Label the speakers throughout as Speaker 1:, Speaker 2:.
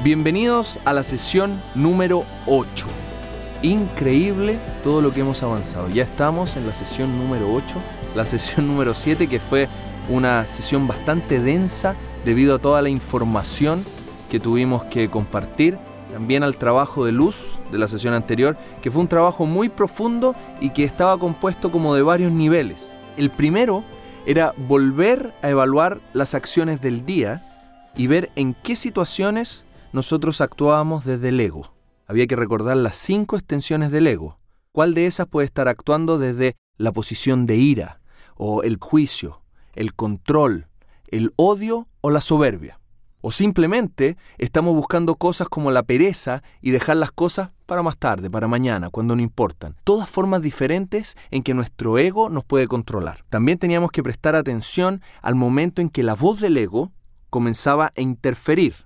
Speaker 1: Bienvenidos a la sesión número 8. Increíble todo lo que hemos avanzado. Ya estamos en la sesión número 8, la sesión número 7, que fue una sesión bastante densa debido a toda la información que tuvimos que compartir. También al trabajo de luz de la sesión anterior, que fue un trabajo muy profundo y que estaba compuesto como de varios niveles. El primero era volver a evaluar las acciones del día y ver en qué situaciones nosotros actuábamos desde el ego. Había que recordar las 5 extensiones del ego. ¿Cuál de esas puede estar actuando desde la posición de ira, o el juicio, el control, el odio o la soberbia? O simplemente estamos buscando cosas como la pereza y dejar las cosas para más tarde, para mañana, cuando no importan. Todas formas diferentes en que nuestro ego nos puede controlar. También teníamos que prestar atención al momento en que la voz del ego comenzaba a interferir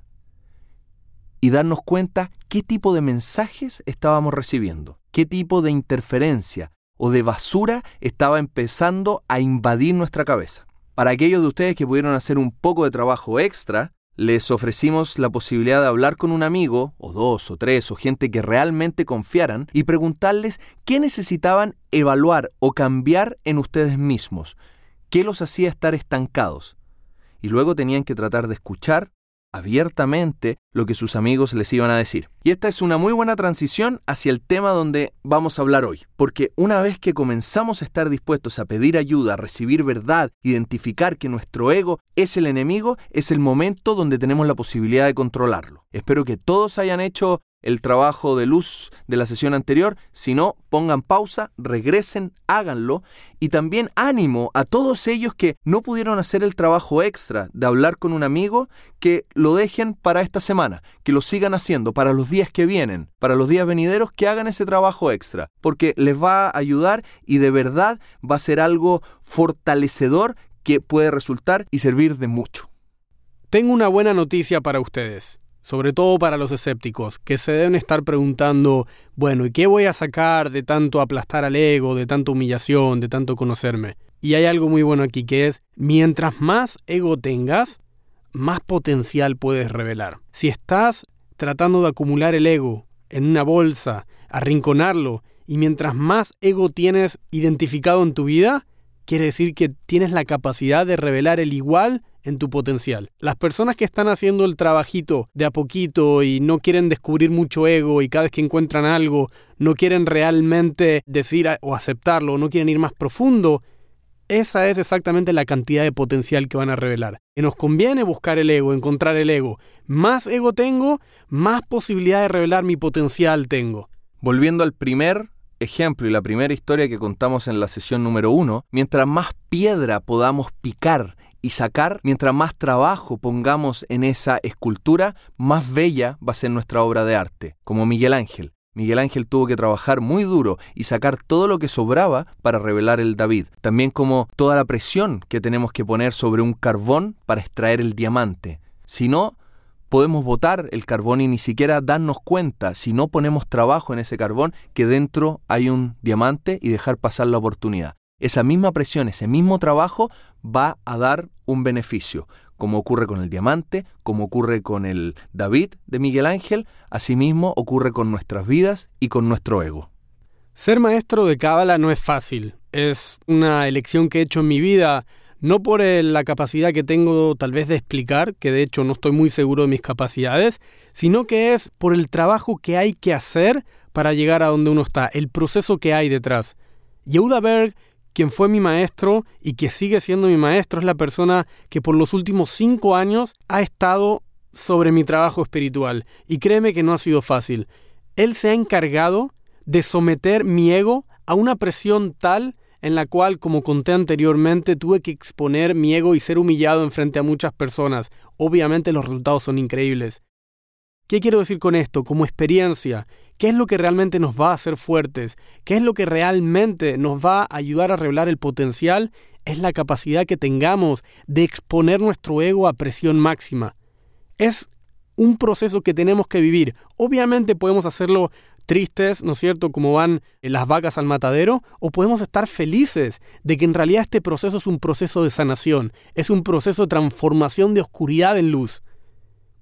Speaker 1: y darnos cuenta qué tipo de mensajes estábamos recibiendo, qué tipo de interferencia o de basura estaba empezando a invadir nuestra cabeza. Para aquellos de ustedes que pudieron hacer un poco de trabajo extra, les ofrecimos la posibilidad de hablar con un amigo, o 2 o 3, o gente que realmente confiaran, y preguntarles qué necesitaban evaluar o cambiar en ustedes mismos, qué los hacía estar estancados. Y luego tenían que tratar de escuchar abiertamente lo que sus amigos les iban a decir. Y esta es una muy buena transición hacia el tema donde vamos a hablar hoy, porque una vez que comenzamos a estar dispuestos a pedir ayuda, a recibir verdad, identificar que nuestro ego es el enemigo, es el momento donde tenemos la posibilidad de controlarlo. Espero que todos hayan hecho el trabajo de luz de la sesión anterior. Si no, pongan pausa, regresen, háganlo. Y también ánimo a todos ellos que no pudieron hacer el trabajo extra de hablar con un amigo, que lo dejen para esta semana, que lo sigan haciendo para los días que vienen, para los días venideros, que hagan ese trabajo extra, porque les va a ayudar y de verdad va a ser algo fortalecedor que puede resultar y servir de mucho.
Speaker 2: Tengo una buena noticia para ustedes. Sobre todo para los escépticos, que se deben estar preguntando, bueno, ¿y qué voy a sacar de tanto aplastar al ego, de tanta humillación, de tanto conocerme? Y hay algo muy bueno aquí, que es, mientras más ego tengas, más potencial puedes revelar. Si estás tratando de acumular el ego en una bolsa, arrinconarlo, y mientras más ego tienes identificado en tu vida, quiere decir que tienes la capacidad de revelar el igual en tu potencial. Las personas que están haciendo el trabajito de a poquito y no quieren descubrir mucho ego y cada vez que encuentran algo no quieren realmente decir o aceptarlo o no quieren ir más profundo, esa es exactamente la cantidad de potencial que van a revelar. Y nos conviene buscar el ego, encontrar el ego. Más ego tengo, más posibilidad de revelar mi potencial tengo.
Speaker 1: Volviendo al primer ejemplo y la primera historia que contamos en la sesión número 1, mientras más piedra podamos picar y sacar, mientras más trabajo pongamos en esa escultura, más bella va a ser nuestra obra de arte. Como Miguel Ángel. Miguel Ángel tuvo que trabajar muy duro y sacar todo lo que sobraba para revelar el David. También como toda la presión que tenemos que poner sobre un carbón para extraer el diamante. Si no, podemos botar el carbón y ni siquiera darnos cuenta, si no ponemos trabajo en ese carbón, que dentro hay un diamante y dejar pasar la oportunidad. Esa misma presión, ese mismo trabajo va a dar un beneficio, como ocurre con el diamante, como ocurre con el David de Miguel Ángel, asimismo ocurre con nuestras vidas y con nuestro ego.
Speaker 2: Ser maestro de Cábala no es fácil. Es una elección que he hecho en mi vida, no por la capacidad que tengo tal vez de explicar, que de hecho no estoy muy seguro de mis capacidades, sino que es por el trabajo que hay que hacer para llegar a donde uno está, el proceso que hay detrás. Yehuda Berg, quien fue mi maestro y que sigue siendo mi maestro, es la persona que por los últimos 5 años ha estado sobre mi trabajo espiritual. Y créeme que no ha sido fácil. Él se ha encargado de someter mi ego a una presión tal en la cual, como conté anteriormente, tuve que exponer mi ego y ser humillado en frente a muchas personas. Obviamente los resultados son increíbles. ¿Qué quiero decir con esto? Como experiencia, ¿qué es lo que realmente nos va a hacer fuertes? ¿Qué es lo que realmente nos va a ayudar a revelar el potencial? Es la capacidad que tengamos de exponer nuestro ego a presión máxima. Es un proceso que tenemos que vivir. Obviamente podemos hacerlo tristes, ¿no es cierto?, como van las vacas al matadero, o podemos estar felices de que en realidad este proceso es un proceso de sanación, es un proceso de transformación de oscuridad en luz.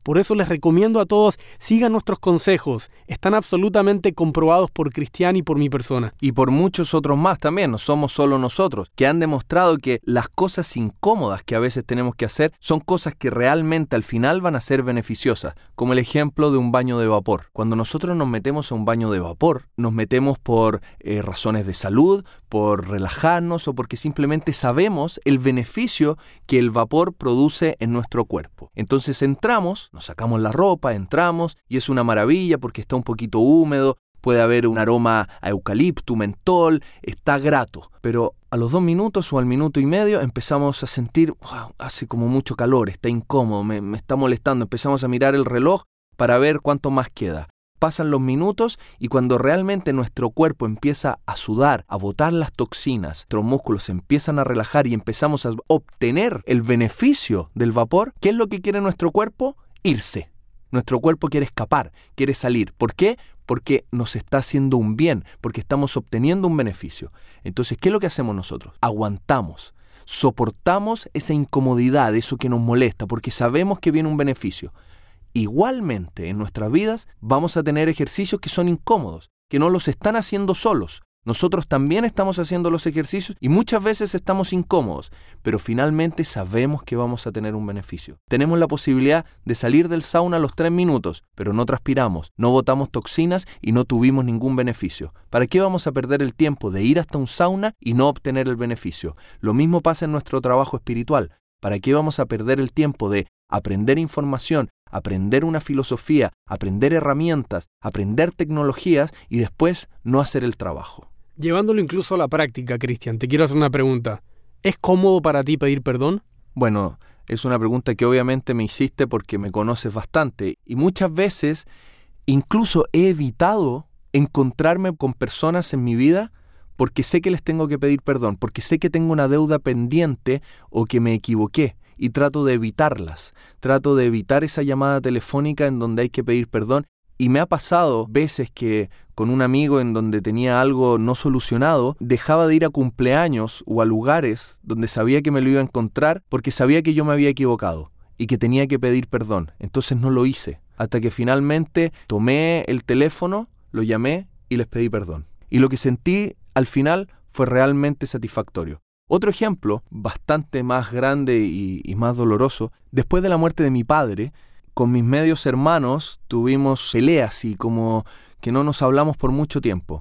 Speaker 2: Por eso les recomiendo a todos, sigan nuestros consejos. Están absolutamente comprobados por Cristian y por mi persona.
Speaker 1: Y por muchos otros más también, no somos solo nosotros, que han demostrado que las cosas incómodas que a veces tenemos que hacer son cosas que realmente al final van a ser beneficiosas, como el ejemplo de un baño de vapor. Cuando nosotros nos metemos a un baño de vapor, nos metemos por razones de salud, por relajarnos o porque simplemente sabemos el beneficio que el vapor produce en nuestro cuerpo. Entonces entramos, nos sacamos la ropa, entramos y es una maravilla porque está un poquito húmedo, puede haber un aroma a eucalipto, mentol, está grato. Pero a los 2 minutos o al minuto y medio empezamos a sentir, wow, hace como mucho calor, está incómodo, me está molestando. Empezamos a mirar el reloj para ver cuánto más queda. Pasan los minutos y cuando realmente nuestro cuerpo empieza a sudar, a botar las toxinas, nuestros músculos se empiezan a relajar y empezamos a obtener el beneficio del vapor, ¿qué es lo que quiere nuestro cuerpo? Irse. Nuestro cuerpo quiere escapar, quiere salir. ¿Por qué? Porque nos está haciendo un bien, porque estamos obteniendo un beneficio. Entonces, ¿qué es lo que hacemos nosotros? Aguantamos, soportamos esa incomodidad, eso que nos molesta, porque sabemos que viene un beneficio. Igualmente, en nuestras vidas vamos a tener ejercicios que son incómodos, que no los están haciendo solos. Nosotros también estamos haciendo los ejercicios y muchas veces estamos incómodos, pero finalmente sabemos que vamos a tener un beneficio. Tenemos la posibilidad de salir del sauna a los 3 minutos, pero no transpiramos, no botamos toxinas y no tuvimos ningún beneficio. ¿Para qué vamos a perder el tiempo de ir hasta un sauna y no obtener el beneficio? Lo mismo pasa en nuestro trabajo espiritual. ¿Para qué vamos a perder el tiempo de aprender información, aprender una filosofía, aprender herramientas, aprender tecnologías y después no hacer el trabajo?
Speaker 2: Llevándolo incluso a la práctica, Cristian, te quiero hacer una pregunta. ¿Es cómodo para ti pedir perdón?
Speaker 1: Bueno, es una pregunta que obviamente me hiciste porque me conoces bastante y muchas veces incluso he evitado encontrarme con personas en mi vida porque sé que les tengo que pedir perdón, porque sé que tengo una deuda pendiente o que me equivoqué y trato de evitarlas. Trato de evitar esa llamada telefónica en donde hay que pedir perdón. Y me ha pasado veces que con un amigo en donde tenía algo no solucionado, dejaba de ir a cumpleaños o a lugares donde sabía que me lo iba a encontrar porque sabía que yo me había equivocado y que tenía que pedir perdón. Entonces no lo hice, hasta que finalmente tomé el teléfono, lo llamé y les pedí perdón. Y lo que sentí al final fue realmente satisfactorio. Otro ejemplo, bastante más grande y más doloroso, después de la muerte de mi padre, con mis medios hermanos tuvimos peleas y como que no nos hablamos por mucho tiempo.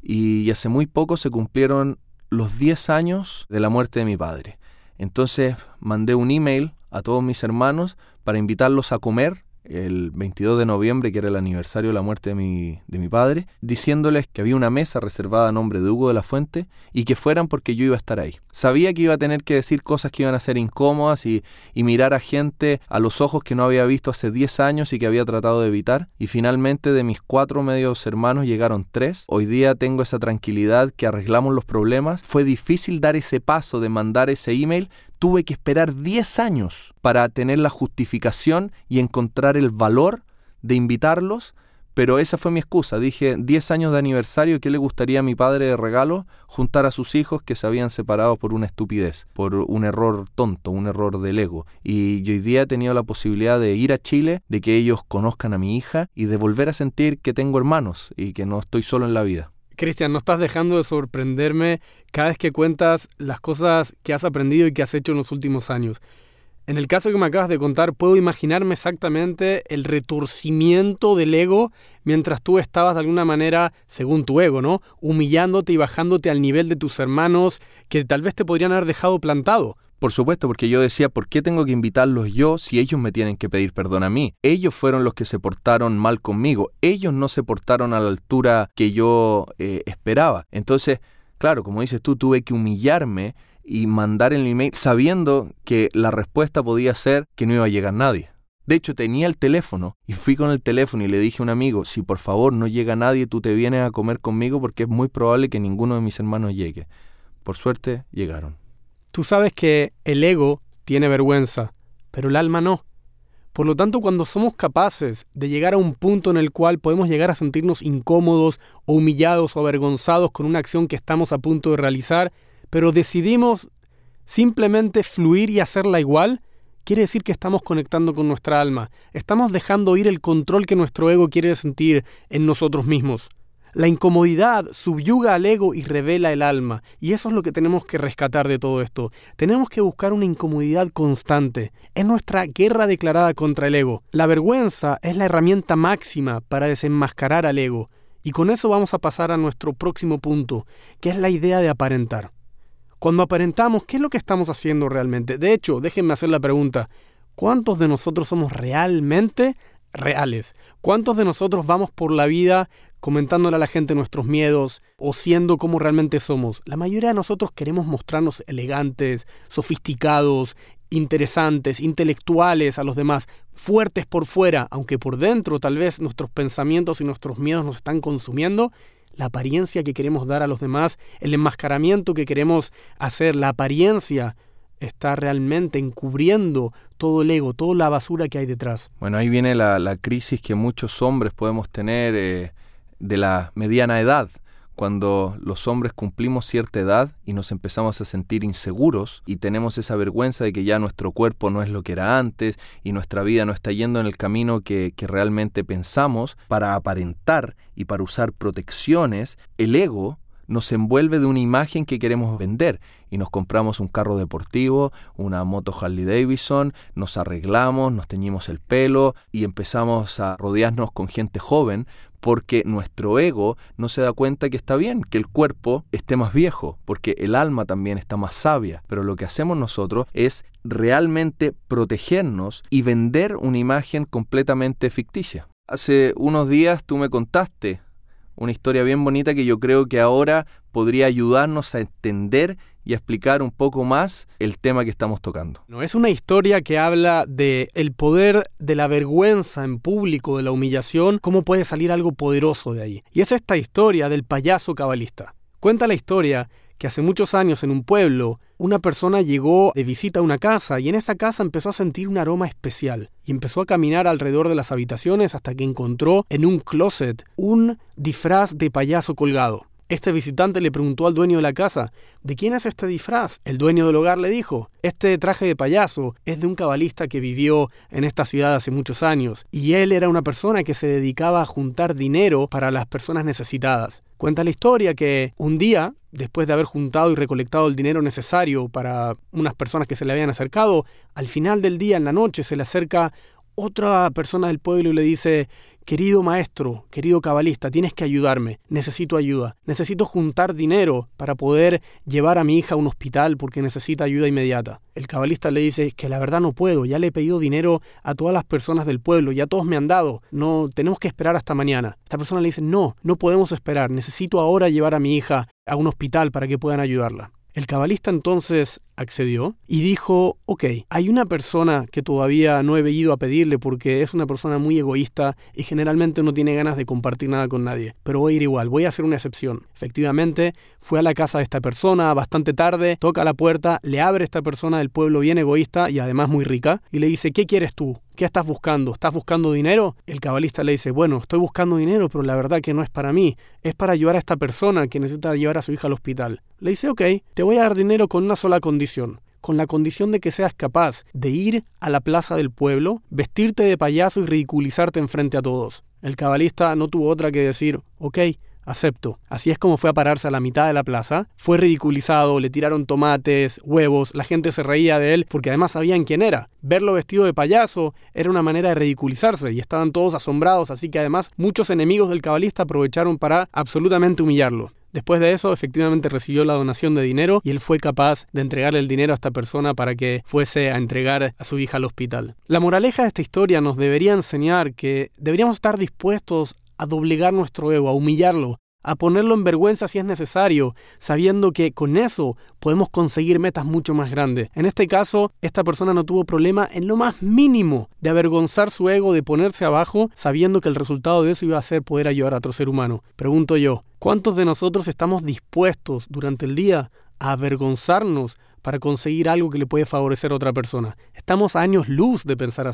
Speaker 1: Y hace muy poco se cumplieron los 10 años de la muerte de mi padre. Entonces mandé un email a todos mis hermanos para invitarlos a comer el 22 de noviembre, que era el aniversario de la muerte de mi padre, diciéndoles que había una mesa reservada a nombre de Hugo de la Fuente y que fueran porque yo iba a estar ahí. Sabía que iba a tener que decir cosas que iban a ser incómodas y mirar a gente a los ojos que no había visto hace 10 años y que había tratado de evitar. Y finalmente de mis 4 medios hermanos llegaron 3. Hoy día tengo esa tranquilidad que arreglamos los problemas. Fue difícil dar ese paso de mandar ese email. Tuve que esperar 10 años para tener la justificación y encontrar el valor de invitarlos, pero esa fue mi excusa. Dije, 10 años de aniversario, ¿qué le gustaría a mi padre de regalo? Juntar a sus hijos que se habían separado por una estupidez, por un error tonto, un error del ego. Y yo hoy día he tenido la posibilidad de ir a Chile, de que ellos conozcan a mi hija y de volver a sentir que tengo hermanos y que no estoy solo en la vida.
Speaker 2: Cristian, no estás dejando de sorprenderme cada vez que cuentas las cosas que has aprendido y que has hecho en los últimos años. En el caso que me acabas de contar, puedo imaginarme exactamente el retorcimiento del ego mientras tú estabas de alguna manera, según tu ego, ¿no?, humillándote y bajándote al nivel de tus hermanos que tal vez te podrían haber dejado plantado.
Speaker 1: Por supuesto, porque yo decía, ¿por qué tengo que invitarlos yo si ellos me tienen que pedir perdón a mí? Ellos fueron los que se portaron mal conmigo. Ellos no se portaron a la altura que yo esperaba. Entonces, claro, como dices tú, tuve que humillarme y mandar el email sabiendo que la respuesta podía ser que no iba a llegar nadie. De hecho, tenía el teléfono y fui con el teléfono y le dije a un amigo, si por favor no llega nadie, tú te vienes a comer conmigo porque es muy probable que ninguno de mis hermanos llegue. Por suerte, llegaron.
Speaker 2: Tú sabes que el ego tiene vergüenza, pero el alma no. Por lo tanto, cuando somos capaces de llegar a un punto en el cual podemos llegar a sentirnos incómodos o humillados o avergonzados con una acción que estamos a punto de realizar, pero decidimos simplemente fluir y hacerla igual, quiere decir que estamos conectando con nuestra alma. Estamos dejando ir el control que nuestro ego quiere sentir en nosotros mismos. La incomodidad subyuga al ego y revela el alma. Y eso es lo que tenemos que rescatar de todo esto. Tenemos que buscar una incomodidad constante. Es nuestra guerra declarada contra el ego. La vergüenza es la herramienta máxima para desenmascarar al ego. Y con eso vamos a pasar a nuestro próximo punto, que es la idea de aparentar. Cuando aparentamos, ¿qué es lo que estamos haciendo realmente? De hecho, déjenme hacer la pregunta, ¿cuántos de nosotros somos realmente reales? ¿Cuántos de nosotros vamos por la vida comentándole a la gente nuestros miedos o siendo como realmente somos? La mayoría de nosotros queremos mostrarnos elegantes, sofisticados, interesantes, intelectuales a los demás, fuertes por fuera, aunque por dentro tal vez nuestros pensamientos y nuestros miedos nos están consumiendo. La apariencia que queremos dar a los demás, el enmascaramiento que queremos hacer, la apariencia está realmente encubriendo todo el ego, toda la basura que hay detrás.
Speaker 1: Bueno, ahí viene la crisis que muchos hombres podemos tener de la mediana edad, cuando los hombres cumplimos cierta edad y nos empezamos a sentir inseguros y tenemos esa vergüenza de que ya nuestro cuerpo no es lo que era antes y nuestra vida no está yendo en el camino que realmente pensamos. Para aparentar y para usar protecciones, el ego nos envuelve de una imagen que queremos vender y nos compramos un carro deportivo, una moto Harley Davidson, nos arreglamos, nos teñimos el pelo y empezamos a rodearnos con gente joven porque nuestro ego no se da cuenta que está bien que el cuerpo esté más viejo, porque el alma también está más sabia. Pero lo que hacemos nosotros es realmente protegernos y vender una imagen completamente ficticia. Hace unos días tú me contaste una historia bien bonita que yo creo que ahora podría ayudarnos a entender y a explicar un poco más el tema que estamos tocando.
Speaker 2: No, es una historia que habla de el poder de la vergüenza en público, de la humillación, cómo puede salir algo poderoso de ahí. Y es esta historia del payaso cabalista. Cuenta la historia que hace muchos años en un pueblo, una persona llegó de visita a una casa y en esa casa empezó a sentir un aroma especial y empezó a caminar alrededor de las habitaciones hasta que encontró en un closet un disfraz de payaso colgado. Este visitante le preguntó al dueño de la casa, ¿de quién es este disfraz? El dueño del hogar le dijo, este traje de payaso es de un cabalista que vivió en esta ciudad hace muchos años y él era una persona que se dedicaba a juntar dinero para las personas necesitadas. Cuenta la historia que un día, después de haber juntado y recolectado el dinero necesario para unas personas que se le habían acercado, al final del día, en la noche, se le acerca otra persona del pueblo y le dice, querido maestro, querido cabalista, tienes que ayudarme, necesito ayuda, necesito juntar dinero para poder llevar a mi hija a un hospital porque necesita ayuda inmediata. El cabalista le dice que la verdad no puedo, ya le he pedido dinero a todas las personas del pueblo, ya todos me han dado, no, tenemos que esperar hasta mañana. Esta persona le dice, no podemos esperar, necesito ahora llevar a mi hija a un hospital para que puedan ayudarla. El cabalista entonces accedió y dijo, ok, hay una persona que todavía no he ido a pedirle porque es una persona muy egoísta y generalmente no tiene ganas de compartir nada con nadie, pero voy a ir igual, voy a hacer una excepción. Efectivamente, fue a la casa de esta persona bastante tarde, toca la puerta, le abre esta persona del pueblo bien egoísta y además muy rica y le dice, ¿qué quieres tú? ¿Qué estás buscando? ¿Estás buscando dinero? El cabalista le dice, bueno, estoy buscando dinero, pero la verdad que no es para mí, es para ayudar a esta persona que necesita llevar a su hija al hospital. Le dice, ok, te voy a dar dinero con una sola condición, con la condición de que seas capaz de ir a la plaza del pueblo, vestirte de payaso y ridiculizarte enfrente a todos. El cabalista no tuvo otra que decir, ok, acepto. Así es como fue a pararse a la mitad de la plaza. Fue ridiculizado, le tiraron tomates, huevos, la gente se reía de él porque además sabían quién era. Verlo vestido de payaso era una manera de ridiculizarse y estaban todos asombrados, así que además muchos enemigos del cabalista aprovecharon para absolutamente humillarlo. Después de eso, efectivamente recibió la donación de dinero y él fue capaz de entregarle el dinero a esta persona para que fuese a entregar a su hija al hospital. La moraleja de esta historia nos debería enseñar que deberíamos estar dispuestos a doblegar nuestro ego, a humillarlo, a ponerlo en vergüenza si es necesario, sabiendo que con eso podemos conseguir metas mucho más grandes. En este caso, esta persona no tuvo problema en lo más mínimo de avergonzar su ego, de ponerse abajo, sabiendo que el resultado de eso iba a ser poder ayudar a otro ser humano. Pregunto yo, ¿cuántos de nosotros estamos dispuestos durante el día a avergonzarnos para conseguir algo que le puede favorecer a otra persona? Estamos a años luz de pensar así.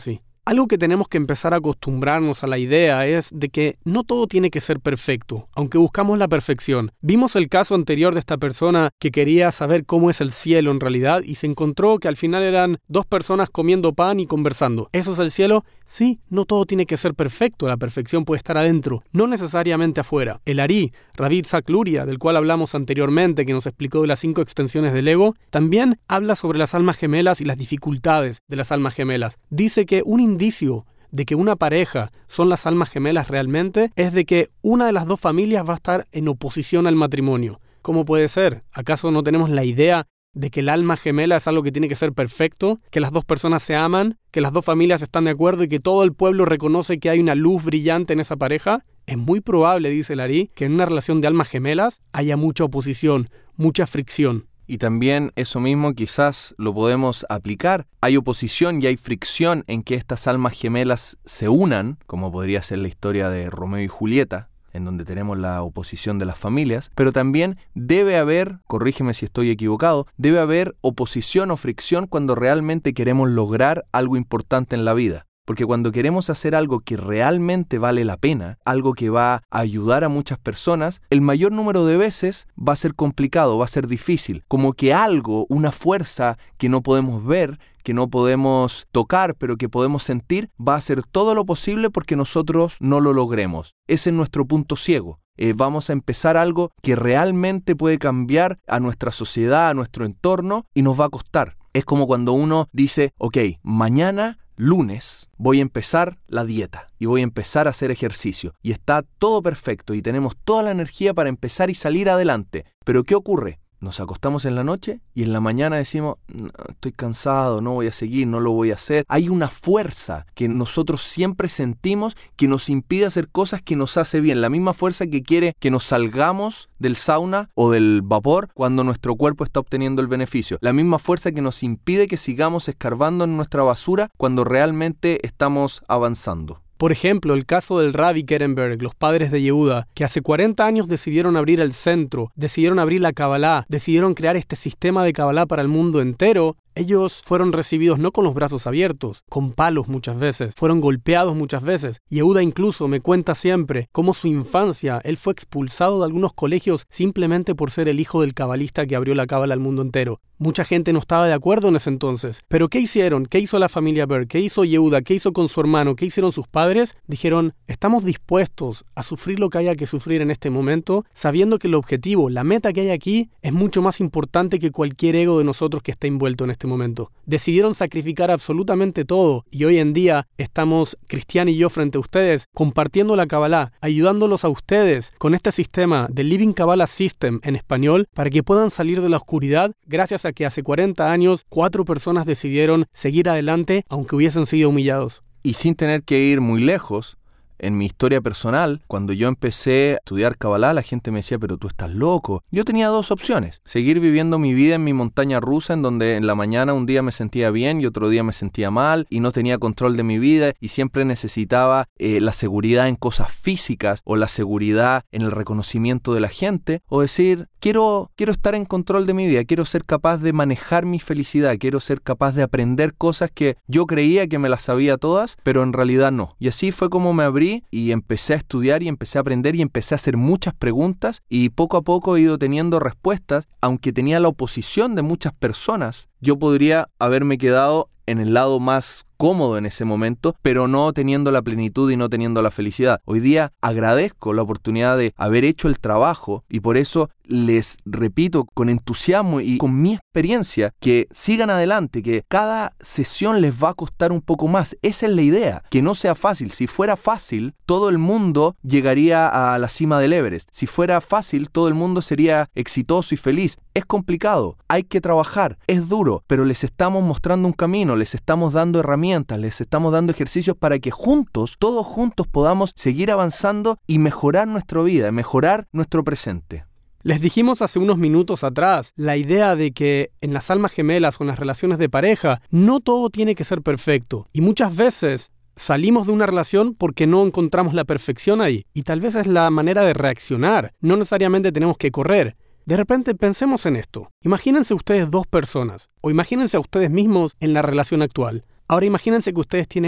Speaker 2: Algo que tenemos que empezar a acostumbrarnos a la idea es de que no todo tiene que ser perfecto, aunque buscamos la perfección. Vimos el caso anterior de esta persona que quería saber cómo es el cielo en realidad y se encontró que al final eran 2 personas comiendo pan y conversando. ¿Eso es el cielo? Sí, no todo tiene que ser perfecto, la perfección puede estar adentro, no necesariamente afuera. El Ari, Rabbi Itzhak Luria, del cual hablamos anteriormente, que nos explicó de las 5 extensiones del ego, también habla sobre las almas gemelas y las dificultades de las almas gemelas. Dice que un indicio de que una pareja son las almas gemelas realmente es de que una de las 2 familias va a estar en oposición al matrimonio. ¿Cómo puede ser? ¿Acaso no tenemos la idea de que el alma gemela es algo que tiene que ser perfecto, que las 2 personas se aman, que las 2 familias están de acuerdo y que todo el pueblo reconoce que hay una luz brillante en esa pareja? Es muy probable, dice el Ari, que en una relación de almas gemelas haya mucha oposición, mucha fricción.
Speaker 1: Y también eso mismo quizás lo podemos aplicar. Hay oposición y hay fricción en que estas almas gemelas se unan, como podría ser la historia de Romeo y Julieta, en donde tenemos la oposición de las familias, pero también debe haber, corrígeme si estoy equivocado, debe haber oposición o fricción cuando realmente queremos lograr algo importante en la vida. Porque cuando queremos hacer algo que realmente vale la pena, algo que va a ayudar a muchas personas, el mayor número de veces va a ser complicado, va a ser difícil. Como que algo, una fuerza que no podemos ver, que no podemos tocar, pero que podemos sentir, va a hacer todo lo posible porque nosotros no lo logremos. Ese es nuestro punto ciego. Vamos a empezar algo que realmente puede cambiar a nuestra sociedad, a nuestro entorno, y nos va a costar. Es como cuando uno dice, ok, mañana, lunes, voy a empezar la dieta y voy a empezar a hacer ejercicio. Y está todo perfecto y tenemos toda la energía para empezar y salir adelante. Pero ¿qué ocurre? Nos acostamos en la noche y en la mañana decimos, no, estoy cansado, no voy a seguir, no lo voy a hacer. Hay una fuerza que nosotros siempre sentimos que nos impide hacer cosas que nos hace bien. La misma fuerza que quiere que nos salgamos del sauna o del vapor cuando nuestro cuerpo está obteniendo el beneficio. La misma fuerza que nos impide que sigamos escarbando en nuestra basura cuando realmente estamos avanzando.
Speaker 2: Por ejemplo, el caso del Rabbi Kerenberg, los padres de Yehuda, que hace 40 años decidieron abrir el centro, decidieron abrir la Kabbalah, decidieron crear este sistema de Kabbalah para el mundo entero. Ellos fueron recibidos no con los brazos abiertos, con palos muchas veces, fueron golpeados muchas veces. Yehuda incluso me cuenta siempre cómo su infancia, él fue expulsado de algunos colegios simplemente por ser el hijo del cabalista que abrió la cábala al mundo entero. Mucha gente no estaba de acuerdo en ese entonces. Pero ¿qué hicieron? ¿Qué hizo la familia Berg? ¿Qué hizo Yehuda? ¿Qué hizo con su hermano? ¿Qué hicieron sus padres? Dijeron, estamos dispuestos a sufrir lo que haya que sufrir en este momento, sabiendo que el objetivo, la meta que hay aquí, es mucho más importante que cualquier ego de nosotros que está envuelto en este momento. Decidieron sacrificar absolutamente todo y hoy en día estamos, Cristian y yo, frente a ustedes, compartiendo la Kabbalah, ayudándolos a ustedes con este sistema de Living Kabbalah System en español para que puedan salir de la oscuridad gracias a que hace 40 años 4 personas decidieron seguir adelante aunque hubiesen sido humillados.
Speaker 1: Y sin tener que ir muy lejos, en mi historia personal, cuando yo empecé a estudiar Kabbalah, la gente me decía, pero tú estás loco. Yo tenía 2 opciones. Seguir viviendo mi vida en mi montaña rusa, en donde en la mañana un día me sentía bien y otro día me sentía mal y no tenía control de mi vida y siempre necesitaba la seguridad en cosas físicas o la seguridad en el reconocimiento de la gente. O decir, quiero estar en control de mi vida, quiero ser capaz de manejar mi felicidad, quiero ser capaz de aprender cosas que yo creía que me las sabía todas, pero en realidad no. Y así fue como me abrí y empecé a estudiar y empecé a aprender y empecé a hacer muchas preguntas y poco a poco he ido teniendo respuestas. Aunque tenía la oposición de muchas personas, yo podría haberme quedado en el lado más cómodo en ese momento, pero no teniendo la plenitud y no teniendo la felicidad. Hoy día agradezco la oportunidad de haber hecho el trabajo y por eso les repito con entusiasmo y con mi experiencia que sigan adelante, que cada sesión les va a costar un poco más. Esa es la idea, que no sea fácil. Si fuera fácil, todo el mundo llegaría a la cima del Everest. Si fuera fácil, todo el mundo sería exitoso y feliz. Es complicado, hay que trabajar, es duro, pero les estamos mostrando un camino, les estamos dando herramientas, les estamos dando ejercicios para que juntos, todos juntos podamos seguir avanzando y mejorar nuestra vida, mejorar nuestro presente.
Speaker 2: Les dijimos hace unos minutos atrás la idea de que en las almas gemelas o en las relaciones de pareja no todo tiene que ser perfecto y muchas veces salimos de una relación porque no encontramos la perfección ahí y tal vez es la manera de reaccionar, no necesariamente tenemos que correr. De repente pensemos en esto. Imagínense ustedes 2 personas o imagínense a ustedes mismos en la relación actual. Ahora imagínense que ustedes tienen ego.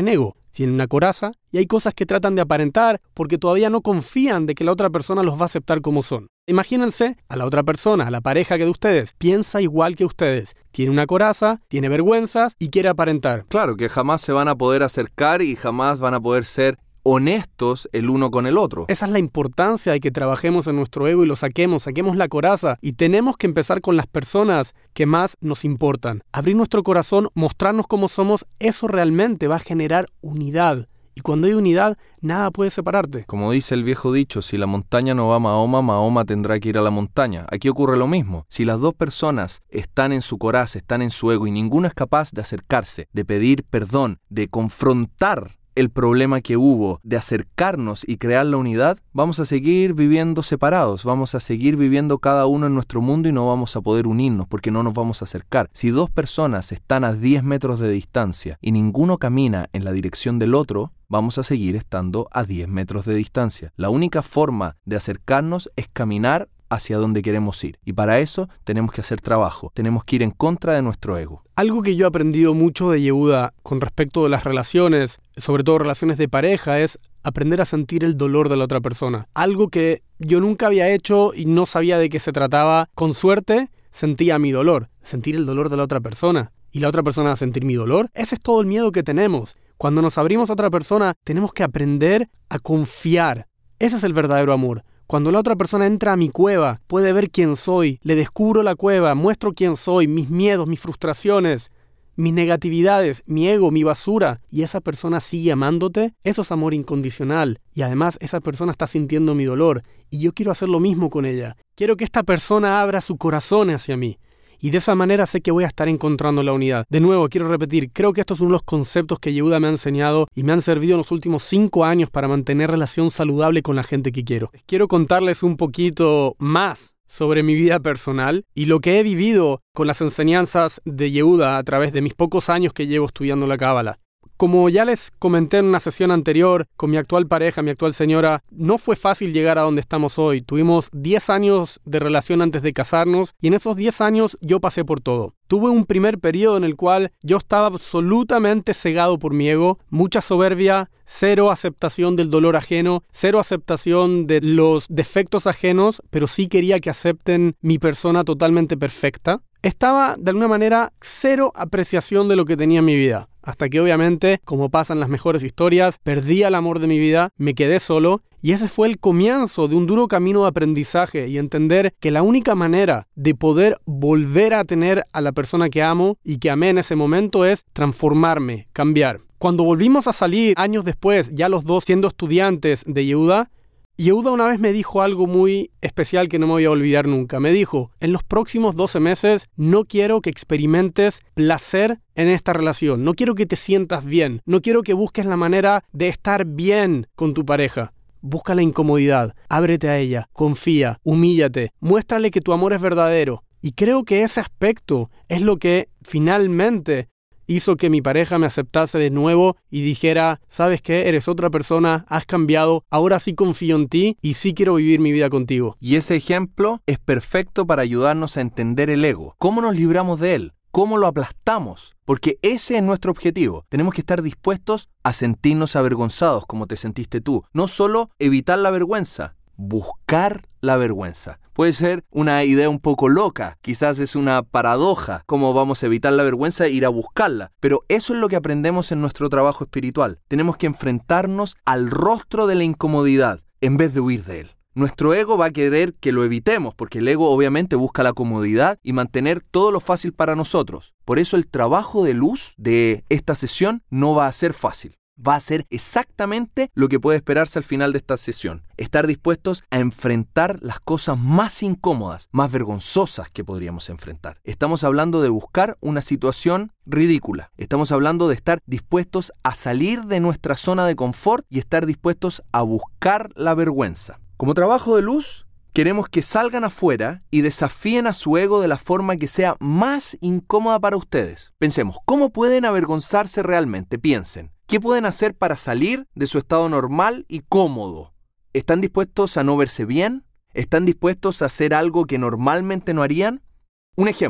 Speaker 2: tienen una coraza y hay cosas que tratan de aparentar porque todavía no confían de que la otra persona los va a aceptar como son. Imagínense a la otra persona, a la pareja que de ustedes, piensa igual que ustedes. Tiene una coraza, tiene vergüenzas y quiere aparentar.
Speaker 1: Claro, que jamás se van a poder acercar y jamás van a poder ser honestos el uno con el otro.
Speaker 2: Esa es la importancia de que trabajemos en nuestro ego y lo saquemos la coraza. Y tenemos que empezar con las personas que más nos importan. Abrir nuestro corazón, mostrarnos cómo somos, eso realmente va a generar unidad. Y cuando hay unidad, nada puede separarte.
Speaker 1: Como dice el viejo dicho, si la montaña no va a Mahoma, Mahoma tendrá que ir a la montaña. Aquí ocurre lo mismo. Si las dos personas están en su coraza, están en su ego y ninguno es capaz de acercarse, de pedir perdón, de confrontar el problema que hubo, de acercarnos y crear la unidad, vamos a seguir viviendo separados, vamos a seguir viviendo cada uno en nuestro mundo y no vamos a poder unirnos porque no nos vamos a acercar. Si dos personas están a 10 metros de distancia y ninguno camina en la dirección del otro, vamos a seguir estando a 10 metros de distancia. La única forma de acercarnos es caminar hacia donde queremos ir. Y para eso tenemos que hacer trabajo, tenemos que ir en contra de nuestro ego.
Speaker 2: Algo que yo he aprendido mucho de Yehuda con respecto de las relaciones, sobre todo relaciones de pareja, es aprender a sentir el dolor de la otra persona. Algo que yo nunca había hecho y no sabía de qué se trataba. Con suerte, sentía mi dolor, sentir el dolor de la otra persona. Y la otra persona a sentir mi dolor. Ese es todo el miedo que tenemos. Cuando nos abrimos a otra persona, tenemos que aprender a confiar. Ese es el verdadero amor. Cuando la otra persona entra a mi cueva, puede ver quién soy, le descubro la cueva, muestro quién soy, mis miedos, mis frustraciones, mis negatividades, mi ego, mi basura, y esa persona sigue amándote, eso es amor incondicional. Y además esa persona está sintiendo mi dolor, y yo quiero hacer lo mismo con ella. Quiero que esta persona abra su corazón hacia mí. Y de esa manera sé que voy a estar encontrando la unidad. De nuevo, quiero repetir, creo que estos son uno de los conceptos que Yehuda me ha enseñado y me han servido en los últimos 5 años para mantener relación saludable con la gente que quiero. Quiero contarles un poquito más sobre mi vida personal y lo que he vivido con las enseñanzas de Yehuda a través de mis pocos años que llevo estudiando la Cábala. Como ya les comenté en una sesión anterior, con mi actual pareja, mi actual señora, no fue fácil llegar a donde estamos hoy. Tuvimos 10 años de relación antes de casarnos y en esos 10 años yo pasé por todo. Tuve un primer periodo en el cual yo estaba absolutamente cegado por mi ego, mucha soberbia, cero aceptación del dolor ajeno, cero aceptación de los defectos ajenos, pero sí quería que acepten mi persona totalmente perfecta. Estaba, de alguna manera, cero apreciación de lo que tenía en mi vida. Hasta que obviamente, como pasa en las mejores historias, perdí el amor de mi vida, me quedé solo y ese fue el comienzo de un duro camino de aprendizaje y entender que la única manera de poder volver a tener a la persona que amo y que amé en ese momento es transformarme, cambiar. Cuando volvimos a salir años después, ya los dos siendo estudiantes de Yehuda, Yehuda una vez me dijo algo muy especial que no me voy a olvidar nunca. Me dijo, en los próximos 12 meses no quiero que experimentes placer en esta relación. No quiero que te sientas bien. No quiero que busques la manera de estar bien con tu pareja. Busca la incomodidad. Ábrete a ella. Confía. Humíllate. Muéstrale que tu amor es verdadero. Y creo que ese aspecto es lo que finalmente hizo que mi pareja me aceptase de nuevo y dijera, ¿sabes qué? Eres otra persona, has cambiado, ahora sí confío en ti y sí quiero vivir mi vida contigo.
Speaker 1: Y ese ejemplo es perfecto para ayudarnos a entender el ego. ¿Cómo nos libramos de él? ¿Cómo lo aplastamos? Porque ese es nuestro objetivo. Tenemos que estar dispuestos a sentirnos avergonzados como te sentiste tú. No solo evitar la vergüenza, buscar la vergüenza. Puede ser una idea un poco loca, quizás es una paradoja, cómo vamos a evitar la vergüenza e ir a buscarla, pero eso es lo que aprendemos en nuestro trabajo espiritual. Tenemos que enfrentarnos al rostro de la incomodidad en vez de huir de él. Nuestro ego va a querer que lo evitemos, porque el ego obviamente busca la comodidad y mantener todo lo fácil para nosotros. Por eso el trabajo de luz de esta sesión no va a ser fácil. Va a ser exactamente lo que puede esperarse al final de esta sesión. Estar dispuestos a enfrentar las cosas más incómodas, más vergonzosas que podríamos enfrentar. Estamos hablando de buscar una situación ridícula. Estamos hablando de estar dispuestos a salir de nuestra zona de confort y estar dispuestos a buscar la vergüenza. Como trabajo de luz, queremos que salgan afuera y desafíen a su ego de la forma que sea más incómoda para ustedes. Pensemos, ¿cómo pueden avergonzarse realmente? Piensen. ¿Qué pueden hacer para salir de su estado normal y cómodo? ¿Están dispuestos a no verse bien? ¿Están dispuestos a hacer algo que normalmente no harían? Un ejemplo,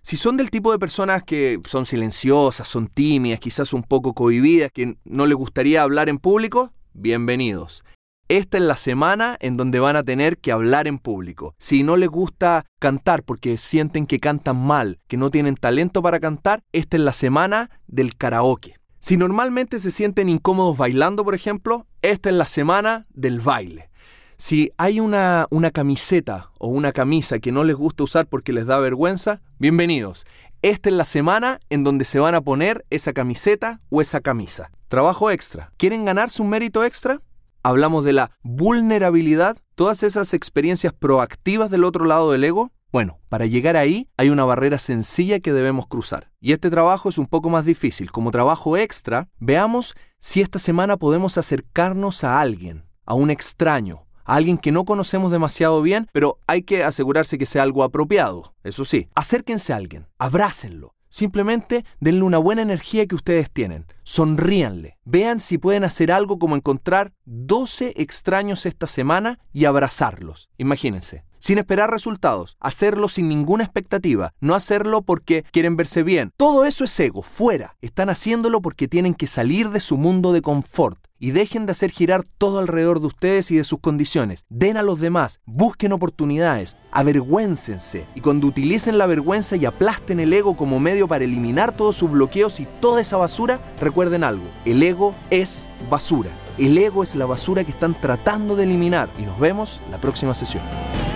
Speaker 1: Si son del tipo de personas que son silenciosas, son tímidas, quizás un poco cohibidas, que no les gustaría hablar en público, bienvenidos. Esta es la semana en donde van a tener que hablar en público. Si no les gusta cantar porque sienten que cantan mal, que no tienen talento para cantar, esta es la semana del karaoke. Si normalmente se sienten incómodos bailando, por ejemplo, esta es la semana del baile. Si hay una camiseta o una camisa que no les gusta usar porque les da vergüenza, bienvenidos. Esta es la semana en donde se van a poner esa camiseta o esa camisa. Trabajo extra. ¿Quieren ganarse un mérito extra? Hablamos de la vulnerabilidad, todas esas experiencias proactivas del otro lado del ego. Bueno, para llegar ahí hay una barrera sencilla que debemos cruzar. Y este trabajo es un poco más difícil. Como trabajo extra, veamos si esta semana podemos acercarnos a alguien, a un extraño, a alguien que no conocemos demasiado bien, pero hay que asegurarse que sea algo apropiado. Eso sí, acérquense a alguien, abrácenlo. Simplemente denle una buena energía que ustedes tienen. Sonríanle. Vean si pueden hacer algo como encontrar 12 extraños esta semana y abrazarlos. Imagínense. Sin esperar resultados. Hacerlo sin ninguna expectativa. No hacerlo porque quieren verse bien. Todo eso es ego. Fuera. Están haciéndolo porque tienen que salir de su mundo de confort. Y dejen de hacer girar todo alrededor de ustedes y de sus condiciones. Den a los demás, busquen oportunidades, avergüéncense. Y cuando utilicen la vergüenza y aplasten el ego como medio para eliminar todos sus bloqueos y toda esa basura, recuerden algo, el ego es basura. El ego es la basura que están tratando de eliminar. Y nos vemos la próxima sesión.